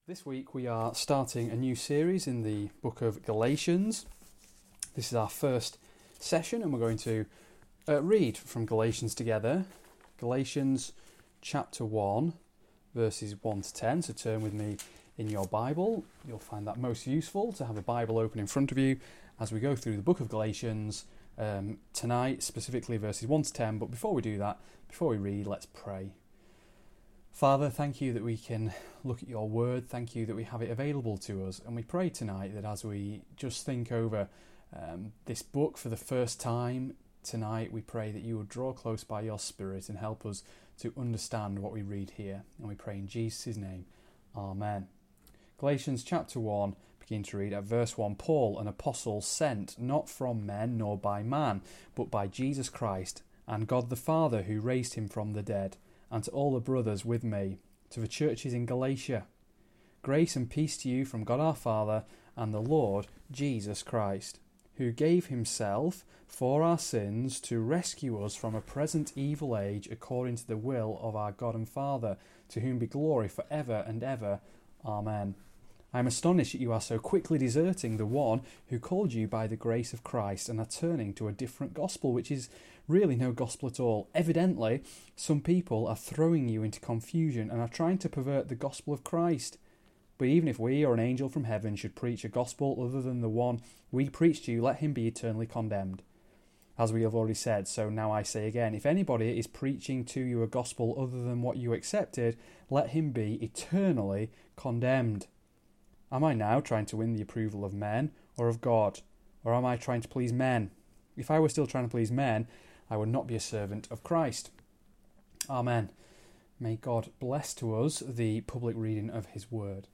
This week we are starting a new series in the book of Galatians. This is our first session and we're going to read from Galatians together. Galatians chapter 1 verses 1 to 10. So turn with me in your Bible. You'll find that most useful to have a Bible open in front of you as we go through the book of Galatians tonight, specifically verses 1 to 10. But before we do that, before we read, let's pray. Father, thank you that we can look at your word. Thank you that we have it available to us. And we pray tonight that as we just think over this book for the first time tonight, we pray that you would draw close by your Spirit and help us to understand what we read here. And we pray in Jesus' name. Amen. Galatians chapter 1, begin to read at verse 1. Paul, an apostle, sent not from men nor by man, but by Jesus Christ and God the Father who raised him from the dead, and to all the brothers with me, to the churches in Galatia. Grace and peace to you from God our Father and the Lord Jesus Christ, who gave himself for our sins to rescue us from a present evil age according to the will of our God and Father, to whom be glory for ever and ever. Amen. I am astonished that you are so quickly deserting the one who called you by the grace of Christ and are turning to a different gospel, which is really no gospel at all. Evidently, some people are throwing you into confusion and are trying to pervert the gospel of Christ. But even if we or an angel from heaven should preach a gospel other than the one we preach to you, let him be eternally condemned. As we have already said, so now I say again, if anybody is preaching to you a gospel other than what you accepted, let him be eternally condemned. Am I now trying to win the approval of men or of God? Or am I trying to please men? If I were still trying to please men, I would not be a servant of Christ. Amen. May God bless to us the public reading of his word.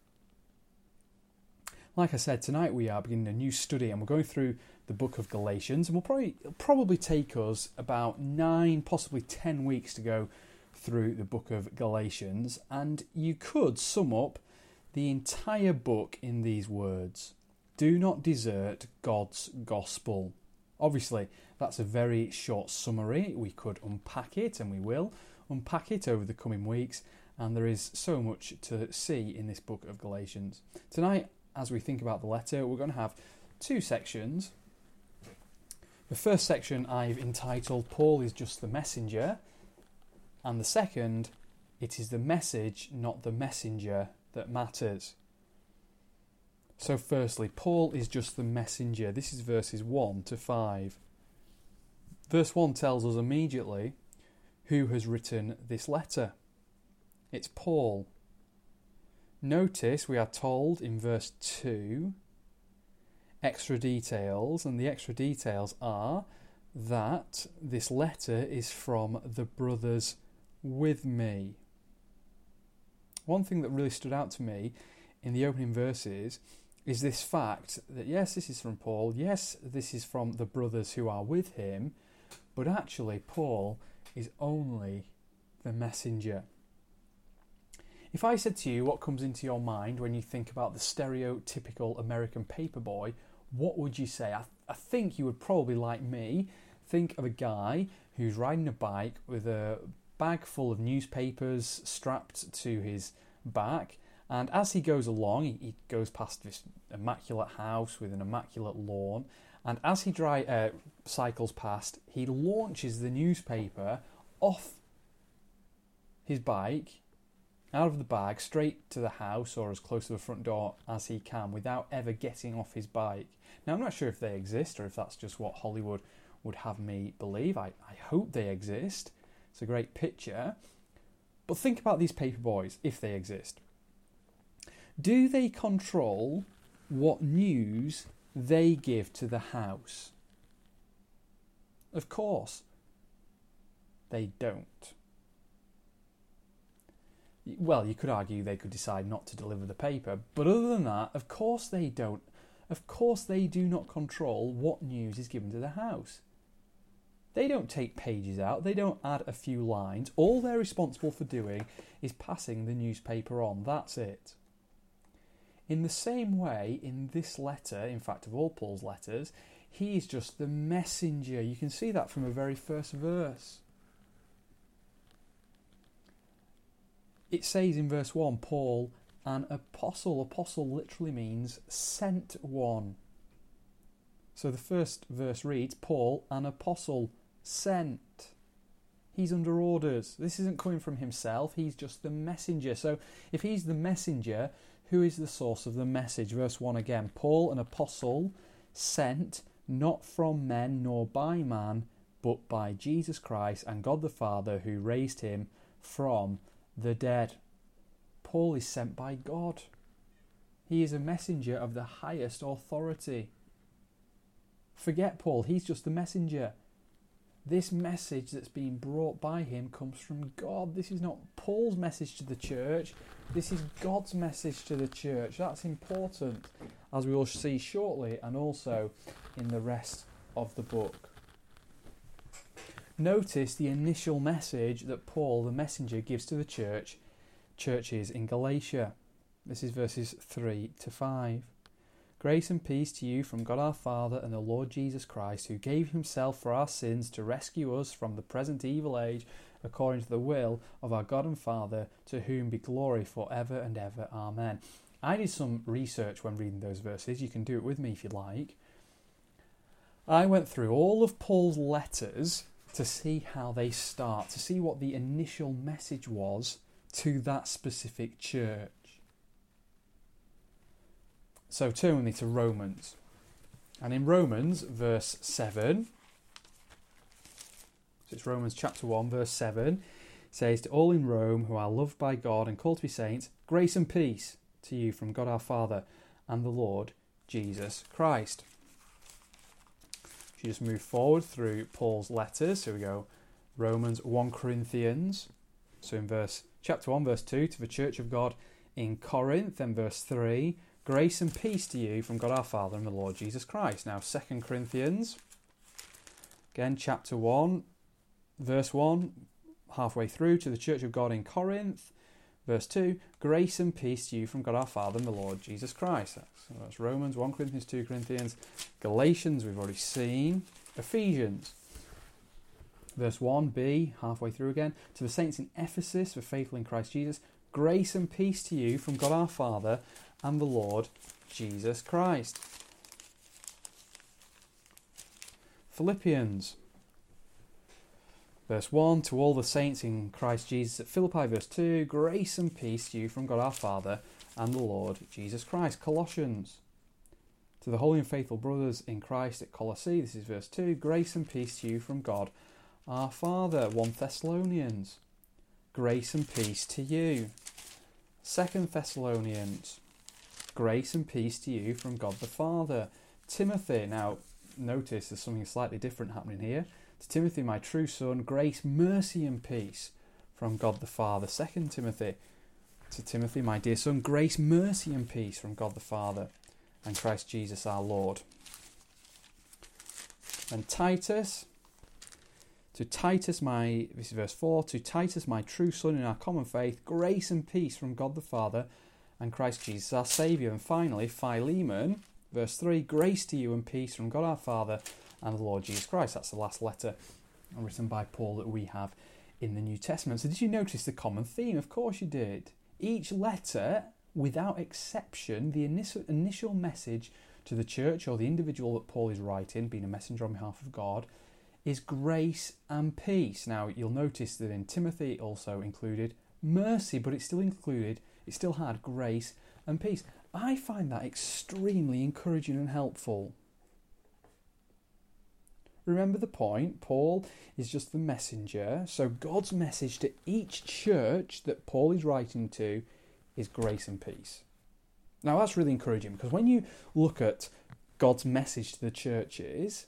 Like I said, tonight we are beginning a new study and we're going through the book of Galatians, and it'll probably take us about 9, possibly 10 weeks to go through the book of Galatians, and you could sum up the entire book in these words: do not desert God's gospel. Obviously, that's a very short summary. We could unpack it, and we will unpack it over the coming weeks, and there is so much to see in this book of Galatians. Tonight, as we think about the letter, we're going to have two sections. The first section I've entitled, Paul is just the messenger, and the second, it is the message, not the messenger, that matters. So firstly, Paul is just the messenger. This is verses 1 to 5. Verse 1 tells us immediately who has written this letter. It's Paul. Notice we are told in verse 2 extra details, and the extra details are that this letter is from the brothers with me. One thing that really stood out to me in the opening verses is this fact that yes, this is from Paul, yes, this is from the brothers who are with him, but actually Paul is only the messenger. If I said to you what comes into your mind when you think about the stereotypical American paperboy, what would you say? I think you would probably, like me, think of a guy who's riding a bike with a bag full of newspapers strapped to his back, and as he goes along, he goes past this immaculate house with an immaculate lawn, and as he cycles past, he launches the newspaper off his bike, out of the bag, straight to the house or as close to the front door as he can without ever getting off his bike. Now, I'm not sure if they exist or if that's just what Hollywood would have me believe. I hope they exist. It's a great picture. But think about these paperboys, if they exist. Do they control what news they give to the house? Of course, they don't. Well, you could argue they could decide not to deliver the paper, but other than that, of course they don't. Of course they do not control what news is given to the house. They don't take pages out, they don't add a few lines. All they're responsible for doing is passing the newspaper on. That's it. In the same way, in this letter, in fact of all Paul's letters, he is just the messenger. You can see that from the very first verse. It says in verse 1, Paul, an apostle. Apostle literally means sent one. So the first verse reads, Paul, an apostle, sent. He's under orders. This isn't coming from himself. He's just the messenger. So if he's the messenger, who is the source of the message? Verse 1 again. Paul, an apostle, sent, not from men nor by man, but by Jesus Christ and God the Father, who raised him from the dead. Paul is sent by God. He is a messenger of the highest authority. Forget Paul, he's just the messenger. This message that's being brought by him comes from God. This is not Paul's message to the church. This is God's message to the church. That's important, as we will see shortly, and also in the rest of the book. Notice the initial message that Paul, the messenger, gives to the churches in Galatia. This is verses 3 to 5. Grace and peace to you from God our Father and the Lord Jesus Christ, who gave himself for our sins to rescue us from the present evil age, according to the will of our God and Father, to whom be glory forever and ever. Amen. I did some research when reading those verses. You can do it with me if you like. I went through all of Paul's letters to see how they start, to see what the initial message was to that specific church. So turn with me to Romans. And in Romans, verse 7, so it's Romans chapter 1, verse 7, it says, to all in Rome who are loved by God and called to be saints, grace and peace to you from God our Father and the Lord Jesus Christ. If you just move forward through Paul's letters, so we go Romans, 1 Corinthians, so in chapter 1, verse 2, to the church of God in Corinth, then verse 3, grace and peace to you from God our Father and the Lord Jesus Christ. Now 2 Corinthians, again chapter 1, verse 1, halfway through, to the church of God in Corinth, verse 2, grace and peace to you from God our Father and the Lord Jesus Christ. So that's Romans, 1 Corinthians, 2 Corinthians, Galatians we've already seen, Ephesians. Verse 1b, halfway through again, to the saints in Ephesus, the faithful in Christ Jesus, grace and peace to you from God our Father and the Lord Jesus Christ. Philippians, verse 1, to all the saints in Christ Jesus at Philippi, verse 2, grace and peace to you from God our Father and the Lord Jesus Christ. Colossians, to the holy and faithful brothers in Christ at Colossae, this is verse 2, grace and peace to you from God our Father. 1 Thessalonians, grace and peace to you. 2 Thessalonians, grace and peace to you from God the Father. Timothy, now notice there's something slightly different happening here. To Timothy, my true son, grace, mercy and peace from God the Father. 2 Timothy, to Timothy, my dear son, grace, mercy and peace from God the Father and Christ Jesus our Lord. And Titus, to Titus, this is verse 4, to Titus, my true son in our common faith, grace and peace from God the Father and Christ Jesus our Saviour. And finally, Philemon, verse 3, grace to you and peace from God our Father and the Lord Jesus Christ. That's the last letter written by Paul that we have in the New Testament. So did you notice the common theme? Of course you did. Each letter, without exception, the initial message to the church or the individual that Paul is writing, being a messenger on behalf of God, is grace and peace. Now, you'll notice that in Timothy it also included mercy, but it still had grace and peace. I find that extremely encouraging and helpful. Remember the point, Paul is just the messenger, so God's message to each church that Paul is writing to is grace and peace. Now that's really encouraging, because when you look at God's message to the churches,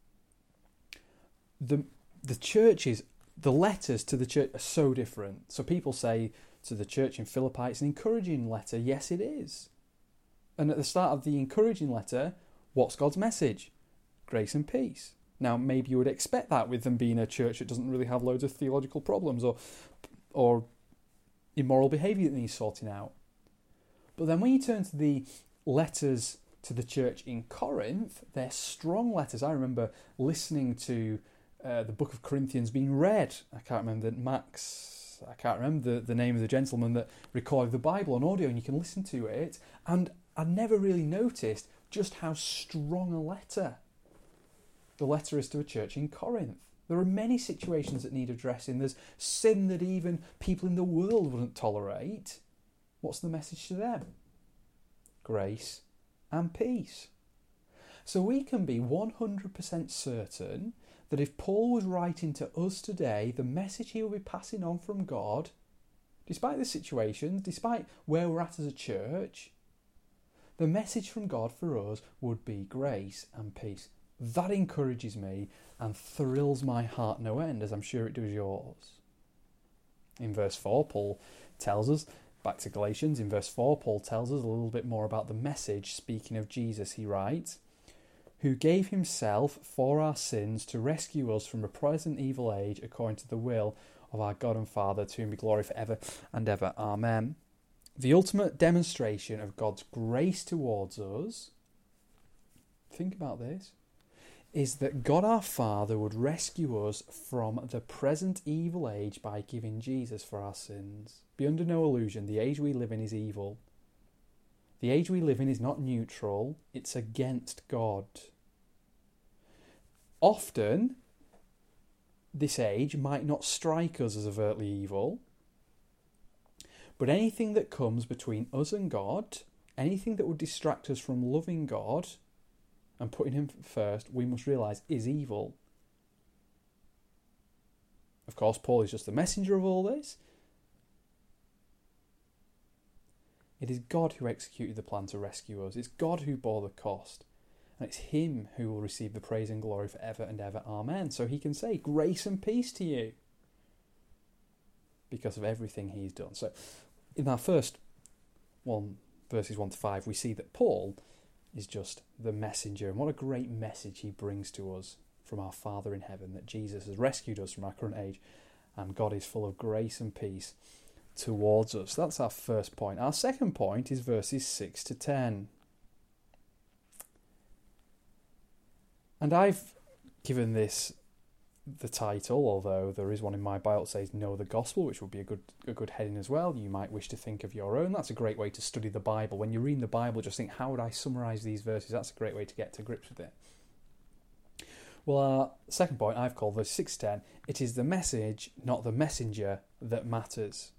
the churches, the letters to the church are so different. So people say to the church in Philippi, it's an encouraging letter. Yes, it is. And at the start of the encouraging letter, what's God's message? Grace and peace. Now, maybe you would expect that with them being a church that doesn't really have loads of theological problems or immoral behaviour that needs sorting out. But then when you turn to the letters to the church in Corinth, they're strong letters. I remember listening to the book of Corinthians being read. I can't remember, Max I can't remember the name of the gentleman that recorded the Bible on audio, and you can listen to it. And I never really noticed just how strong a letter the letter is to a church in Corinth. There are many situations that need addressing. There's sin that even people in the world wouldn't tolerate. What's the message to them? Grace and peace. So we can be 100% certain that if Paul was writing to us today, the message he will be passing on from God, despite the situations, despite where we're at as a church, the message from God for us would be grace and peace. That encourages me and thrills my heart no end, as I'm sure it does yours. In verse 4, Paul tells us, back to Galatians, in verse 4, Paul tells us a little bit more about the message. Speaking of Jesus, he writes, who gave himself for our sins to rescue us from a present evil age according to the will of our God and Father, to whom be glory forever and ever. Amen. The ultimate demonstration of God's grace towards us, think about this, is that God our Father would rescue us from the present evil age by giving Jesus for our sins. Be under no illusion, the age we live in is evil. The age we live in is not neutral, it's against God. Often, this age might not strike us as overtly evil, but anything that comes between us and God, anything that would distract us from loving God and putting him first, we must realise is evil. Of course, Paul is just the messenger of all this. It is God who executed the plan to rescue us. It's God who bore the cost. And it's him who will receive the praise and glory forever and ever. Amen. So he can say, grace and peace to you, because of everything he's done. So in our first verses 1 to 5, we see that Paul is just the messenger. And what a great message he brings to us from our Father in heaven, that Jesus has rescued us from our current age, and God is full of grace and peace towards us. That's our first point. Our second point is verses 6 to 10. And I've given this the title, although there is one in my Bible that says Know the Gospel, which would be a good heading as well. You might wish to think of your own. That's a great way to study the Bible. When you're reading the Bible, just think, how would I summarise these verses? That's a great way to get to grips with it. Well, our second point I've called verse 6 to 10. It is the message, not the messenger, that matters.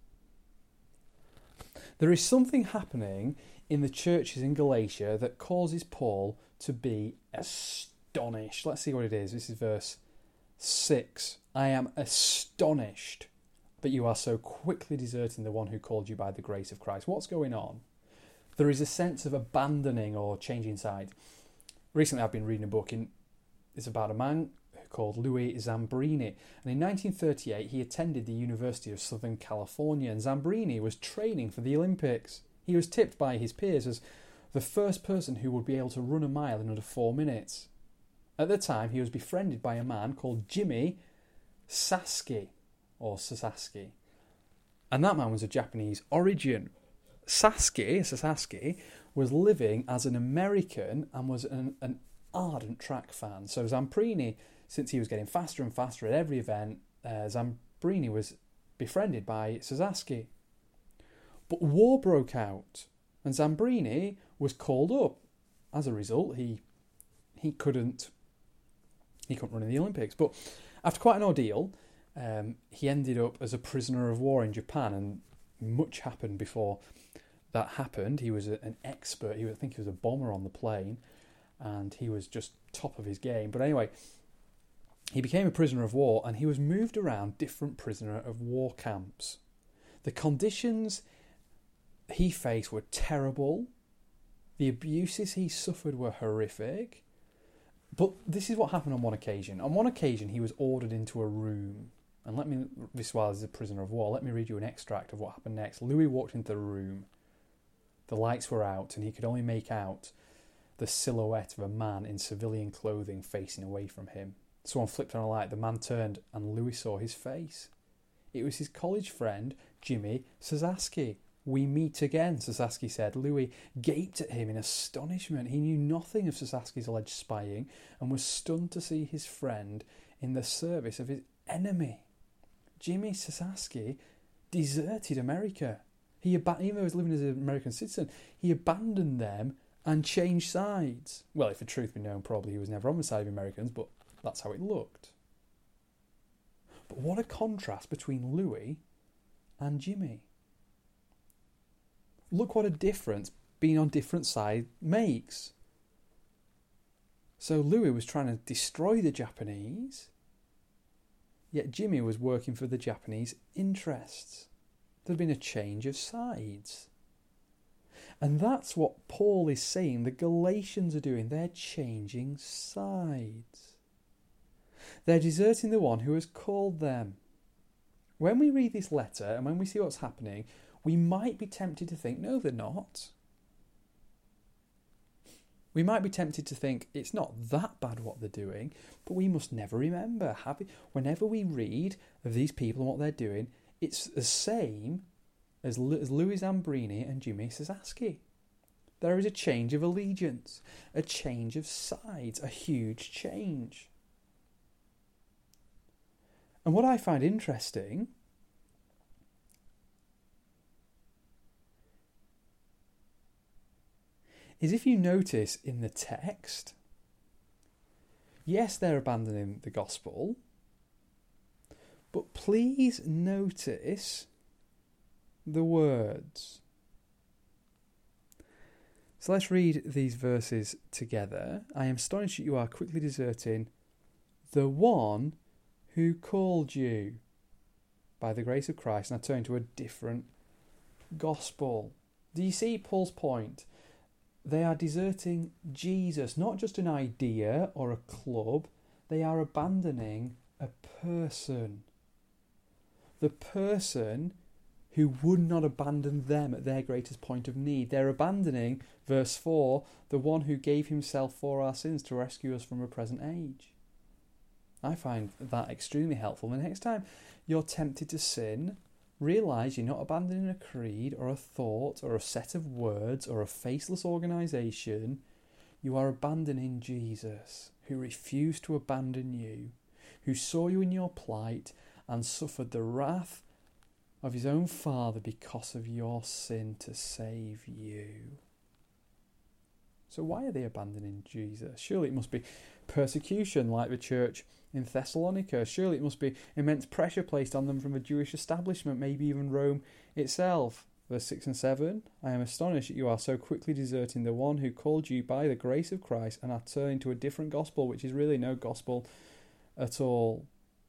There is something happening in the churches in Galatia that causes Paul to be astonished. Let's see what it is. This is verse 6. I am astonished that you are so quickly deserting the one who called you by the grace of Christ. What's going on? There is a sense of abandoning or changing side. Recently I've been reading a book. It's about a man called Louis Zambrini. And in 1938 he attended the University of Southern California, and Zambrini was training for the Olympics. He was tipped by his peers as the first person who would be able to run a mile in under 4 minutes. At the time, he was befriended by a man called Jimmy Sasaki, and that man was of Japanese origin. Sasaki was living as an American and was an ardent track fan. So Zambrini, since he was getting faster and faster at every event, Zambrini was befriended by Sasaki. But war broke out, and Zambrini was called up. As a result, he couldn't run in the Olympics. But after quite an ordeal, he ended up as a prisoner of war in Japan, and much happened before that happened. He was an expert. I think he was a bomber on the plane, and he was just top of his game. But anyway, he became a prisoner of war, and he was moved around different prisoner of war camps. The conditions he faced were terrible. The abuses he suffered were horrific. But this is what happened on one occasion. On one occasion, he was ordered into a room. And this while he's a prisoner of war, let me read you an extract of what happened next. Louis walked into the room. The lights were out, and he could only make out the silhouette of a man in civilian clothing facing away from him. Someone flipped on a light. The man turned, and Louis saw his face. It was his college friend, Jimmy Sasaki. We meet again, Sasaki said. Louis gaped at him in astonishment. He knew nothing of Sasaki's alleged spying and was stunned to see his friend in the service of his enemy. Jimmy Sasaki deserted America. Even though he was living as an American citizen, he abandoned them and changed sides. Well, if the truth be known, probably he was never on the side of the Americans, but that's how it looked. But what a contrast between Louis and Jimmy. Look what a difference being on different sides makes. So Louis was trying to destroy the Japanese, yet Jimmy was working for the Japanese interests. There'd been a change of sides. And that's what Paul is saying the Galatians are doing. They're changing sides. They're deserting the one who has called them. When we read this letter and when we see what's happening, we might be tempted to think, no, they're not. We might be tempted to think it's not that bad what they're doing, but we must never remember, whenever we read of these people and what they're doing, it's the same as Louis Zambrini and Jimmy Sasaki. There is a change of allegiance, a change of sides, a huge change. And what I find interesting is if you notice in the text, yes, they're abandoning the gospel, but please notice the words. So let's read these verses together. I am astonished that you are quickly deserting the one who called you by the grace of Christ. And I turn to a different gospel. Do you see Paul's point? They are deserting Jesus, not just an idea or a club. They are abandoning a person. The person who would not abandon them at their greatest point of need. They're abandoning, verse 4, the one who gave himself for our sins to rescue us from a present age. I find that extremely helpful. The next time you're tempted to sin, realise you're not abandoning a creed or a thought or a set of words or a faceless organisation. You are abandoning Jesus, who refused to abandon you, who saw you in your plight and suffered the wrath of his own Father because of your sin to save you. So why are they abandoning Jesus? Surely it must be persecution like the church in Thessalonica. Surely it must be immense pressure placed on them from the Jewish establishment, maybe even Rome itself. Verse 6 and 7, I am astonished that you are so quickly deserting the one who called you by the grace of Christ and are turning to a different gospel, which is really no gospel at all.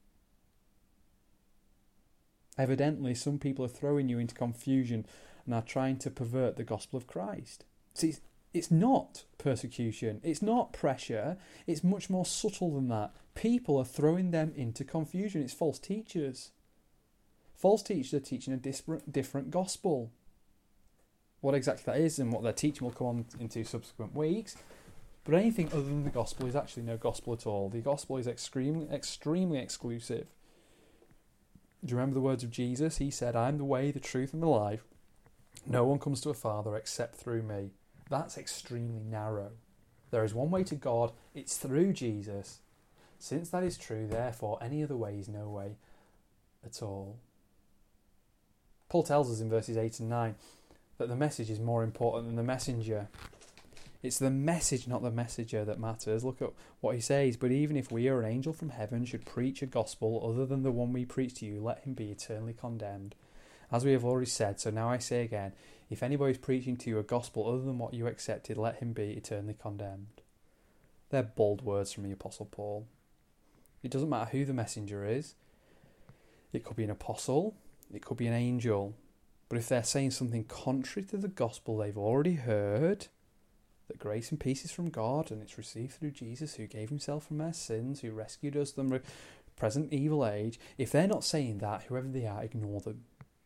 Evidently, some people are throwing you into confusion and are trying to pervert the gospel of Christ. See, it's not persecution, it's not pressure, it's much more subtle than that. People are throwing them into confusion. It's false teachers. False teachers are teaching a different gospel. What exactly that is and what they're teaching will come on into subsequent weeks. But anything other than the gospel is actually no gospel at all. The gospel is extremely exclusive. Do you remember the words of Jesus? He said, I am the way, the truth and the life. No one comes to a Father except through me. That's extremely narrow. There is one way to God. It's through Jesus. Since that is true, therefore, any other way is no way at all. Paul tells us in verses 8 and 9 that the message is more important than the messenger. It's the message, not the messenger, that matters. Look at what he says. But even if we or an angel from heaven should preach a gospel other than the one we preach to you, let him be eternally condemned. As we have already said, so now I say again, if anybody is preaching to you a gospel other than what you accepted, let him be eternally condemned. They're bold words from the Apostle Paul. It doesn't matter who the messenger is. It could be an apostle. It could be an angel. But if they're saying something contrary to the gospel they've already heard, that grace and peace is from God and it's received through Jesus, who gave himself from their sins, who rescued us from the present evil age, if they're not saying that, whoever they are, ignore them.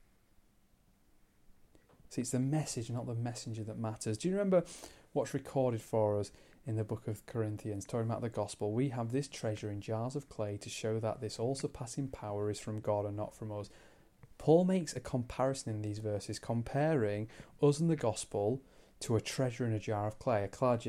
See, it's the message, not the messenger, that matters. Do you remember what's recorded for us in the book of Corinthians, talking about the gospel? We have this treasure in jars of clay to show that this all-surpassing power is from God and not from us. Paul makes a comparison in these verses, comparing us and the gospel to a treasure in a jar of clay.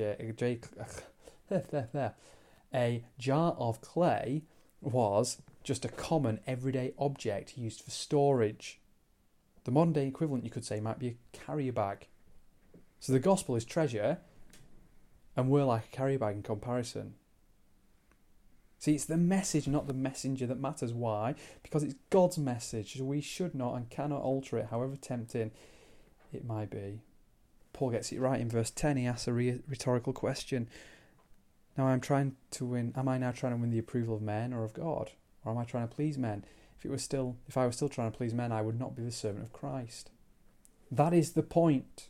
A jar of clay was just a common everyday object used for storage. The modern day equivalent, you could say, might be a carrier bag. So the gospel is treasure, and we're like a carrier bag in comparison. See, it's the message, not the messenger, that matters. Why? Because it's God's message, so we should not and cannot alter it, however tempting it might be. Paul gets it right in verse 10. He asks a rhetorical question. Now, am I now trying to win the approval of men or of God? Or am I trying to please men? If I was still trying to please men, I would not be the servant of Christ. That is the point.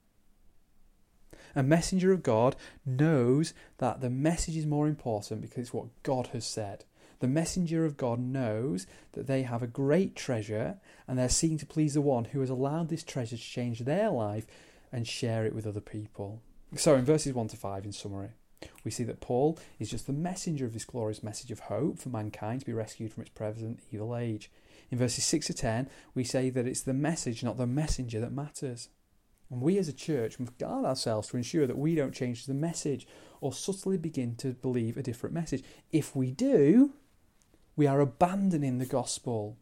A messenger of God knows that the message is more important because it's what God has said. The messenger of God knows that they have a great treasure and they're seeking to please the one who has allowed this treasure to change their life and share it with other people. So in verses 1 to 5, in summary, we see that Paul is just the messenger of this glorious message of hope for mankind to be rescued from its present evil age. In verses 6 to 10, we say that it's the message, not the messenger, that matters. And we as a church must guard ourselves to ensure that we don't change the message or subtly begin to believe a different message. If we do, we are abandoning the gospel.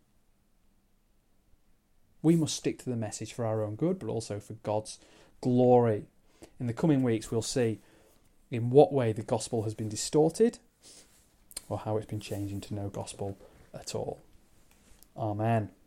We must stick to the message for our own good, but also for God's glory. In the coming weeks, we'll see in what way the gospel has been distorted or how it's been changed into no gospel at all. Amen.